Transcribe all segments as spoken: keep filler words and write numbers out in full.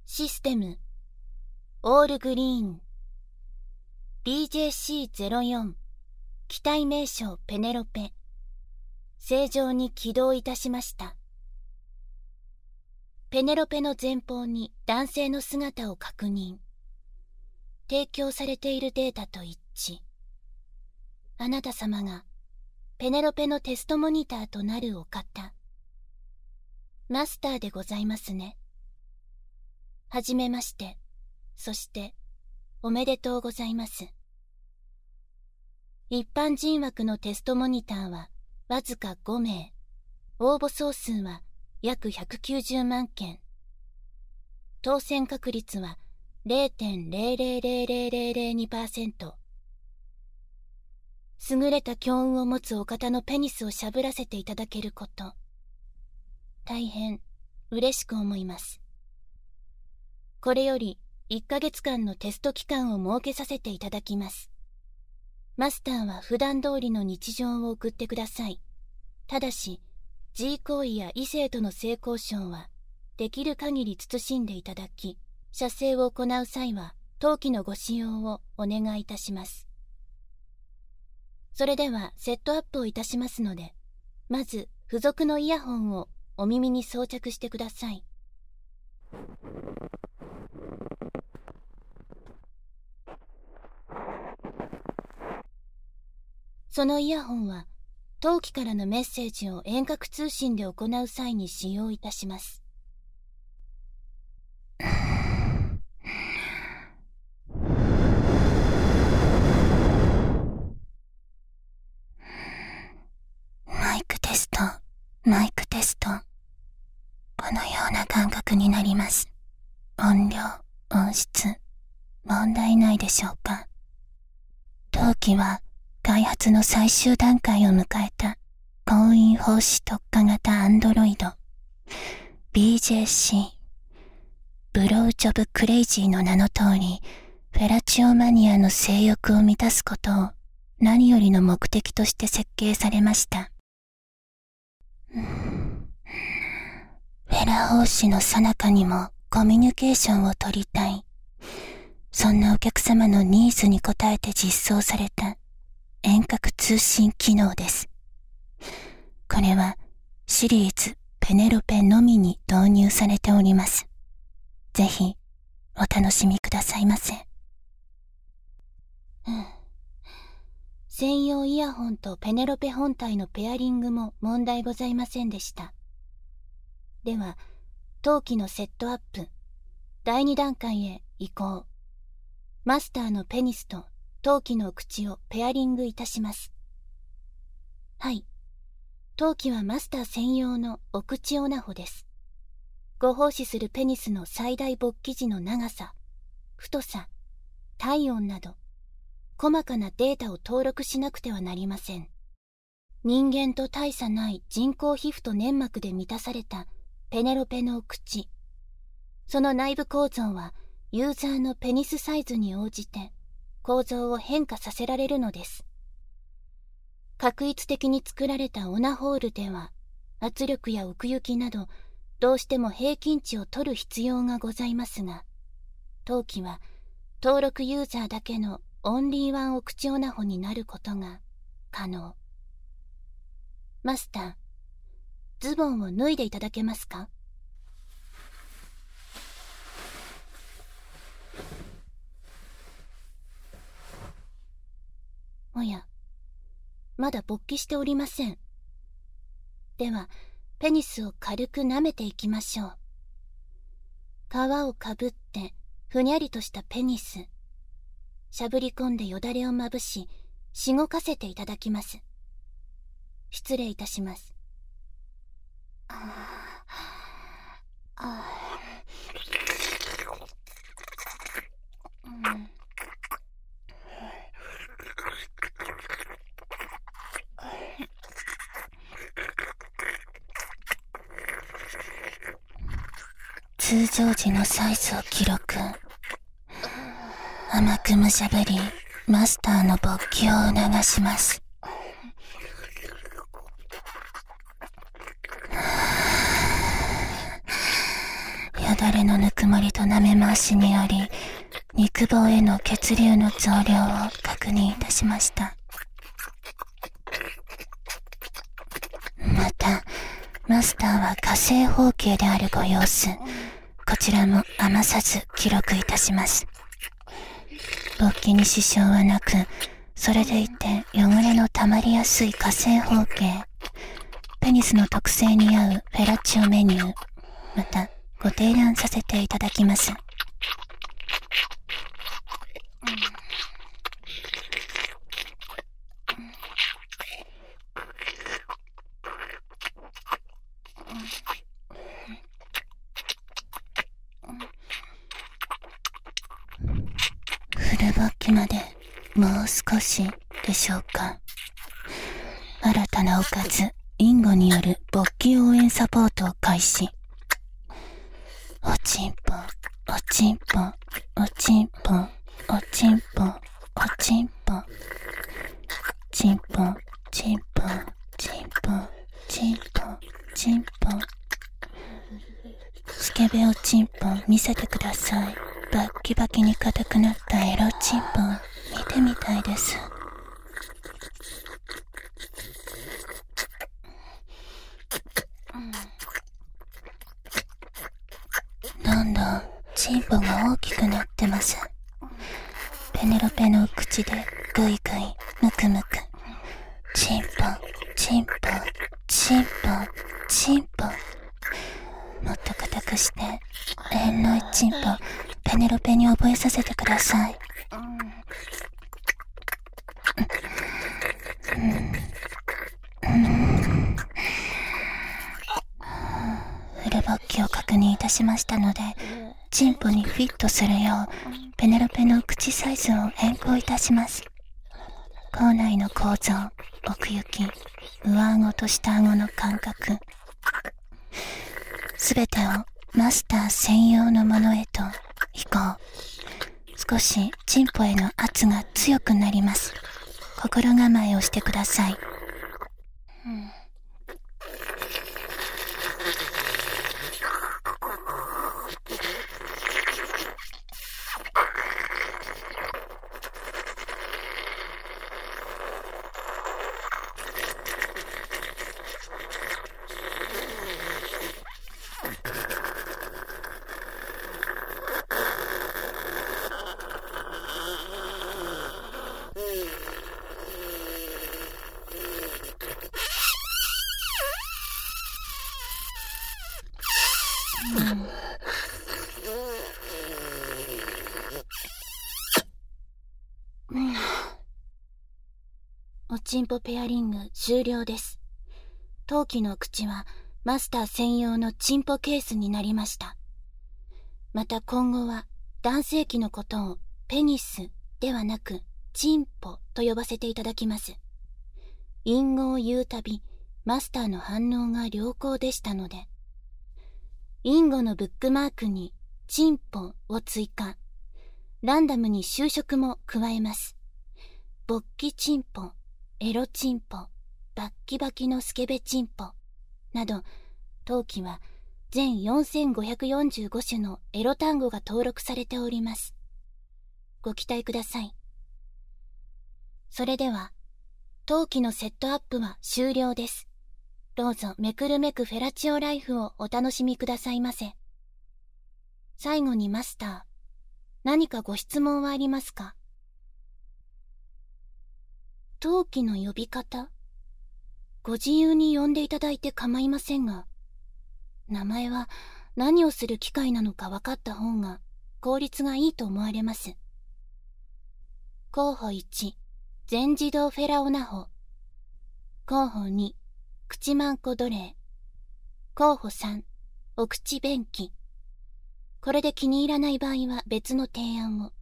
システムオールグリーン ビージェーシーゼロよん 機体名称ペネロペ正常に起動いたしました。ペネロペの前方に男性の姿を確認。提供されているデータと一致。あなた様がペネロペのテストモニターとなるお方、マスターでございますね。はじめまして、そしておめでとうございます。一般人枠のテストモニターはわずかごめい、応募総数は約ひゃくきゅうじゅうまんけん。当選確率は ゼロてんゼロゼロゼロゼロゼロゼロにパーセント。優れた強運を持つお方のペニスをしゃぶらせていただけること、大変嬉しく思います。これよりいっかげつかんのテスト期間を設けさせていただきます。マスターは普段通りの日常を送ってください。ただし、G 行為や異性との性交渉は、できる限り慎んでいただき、射精を行う際は、当機のご使用をお願いいたします。それでは、セットアップをいたしますので、まず、付属のイヤホンをお耳に装着してください。そのイヤホンは、当機からのメッセージを遠隔通信で行う際に使用いたします。マイクテスト、マイクテスト。このような感覚になります。音量、音質、問題ないでしょうか。当機は、開発の最終段階を迎えた婚姻奉仕特化型アンドロイド ビージェーシー ブロージョブクレイジーの名の通りフェラチオマニアの性欲を満たすことを何よりの目的として設計されました。フェラ奉仕の最中にもコミュニケーションを取りたい、そんなお客様のニーズに応えて実装された遠隔通信機能です。これはシリーズペネロペのみに導入されております。ぜひお楽しみくださいませ。うん。専用イヤホンとペネロペ本体のペアリングも問題ございませんでした。では、当機のセットアップ、だいに段階へ移行。マスターのペニスと当機の口をペアリングいたします。はい。当機はマスター専用のお口オナホです。ご奉仕するペニスの最大勃起時の長さ、太さ、体温など、細かなデータを登録しなくてはなりません。人間と大差ない人工皮膚と粘膜で満たされたペネロペのお口。その内部構造はユーザーのペニスサイズに応じて、構造を変化させられるのです。画一的に作られたオナホールでは、圧力や奥行きなど、どうしても平均値を取る必要がございますが、当機は登録ユーザーだけのオンリーワンお口オナホになることが可能。マスター、ズボンを脱いでいただけますか？おや、まだ勃起しておりません。では、ペニスを軽く舐めていきましょう。皮をかぶって、ふにゃりとしたペニス。しゃぶり込んでよだれをまぶし、しごかせていただきます。失礼いたします。ああ、ああ、うん。通常時のサイズを記録。甘くむしゃぶり、マスターの勃起を促します。よだれのぬくもりと舐め回しにより、肉棒への血流の増量を確認いたしました。また、マスターは火星包茎であるご様子、こちらも余さず記録いたします。勃起に支障はなく、それでいて汚れの溜まりやすい火星包茎、ペニスの特性に合うフェラチオメニュー、またご提案させていただきます。フル勃起までもう少しでしょうか。新たなおかず、インゴによる勃起応援サポートを開始。おちんぽ、おちんぽ、おちんぽ、おちんぽ、おちんぽ、ちんぽ、ちんぽ、ちんぽ、ちんぽ、ちんぽ。スケベおちんぽ見せてください。バッキバキに硬くなったエロチンポ見てみたいです。どんどんチンポが大きくなってます。ペネロペの口でグイグイムクムク。チンポ、チンポ、チンポ、チンポ。もっと硬くして円のいチンポペネロペに覚えさせてください。うんうん、フル勃起を確認いたしましたので、チンポにフィットするようペネロペの口サイズを変更いたします。口内の構造、奥行き、上顎と下顎の間隔、すべてをマスター専用のものへと移行。少しチンポへの圧が強くなります。心構えをしてください。うん、おちんぽペアリング終了です。当機の口はマスター専用のチンポケースになりました。また今後は男性器のことをペニスではなくチンポと呼ばせていただきます。隠語を言うたびマスターの反応が良好でしたので、インゴのブックマークにチンポを追加、ランダムに修飾も加えます。勃起チンポ、エロチンポ、バッキバキのスケベチンポなど、当期は全よんせんごひゃくよんじゅうご種のエロ単語が登録されております。ご期待ください。それでは、当期のセットアップは終了です。どうぞめくるめくフェラチオライフをお楽しみくださいませ。最後にマスター、何かご質問はありますか？当期の呼び方、ご自由に呼んでいただいて構いませんが、名前は何をする機会なのか分かった方が効率がいいと思われます。候補いち、全自動フェラオナホ。候補に、口マンコ奴隷。候補さん、お口便器。これで気に入らない場合は別の提案を。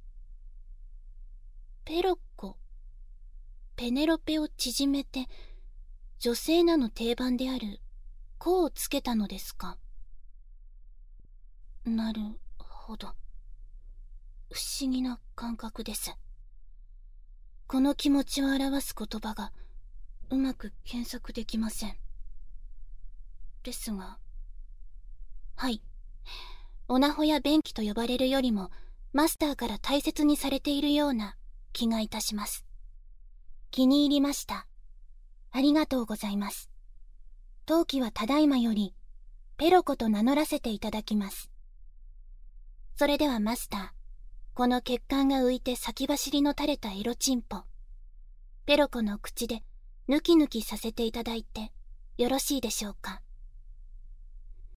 ペロコ、ペネロペを縮めて、女性なの定番である、子をつけたのですか。なるほど。不思議な感覚です。この気持ちを表す言葉が、うまく検索できません。ですが、はい。 オナホや便器と呼ばれるよりもマスターから大切にされているような気がいたします。気に入りました。ありがとうございます。当機はただいまよりペロコと名乗らせていただきます。それではマスター、この血管が浮いて先走りの垂れたエロチンポ、ペロコの口でヌキヌキさせていただいてよろしいでしょうか。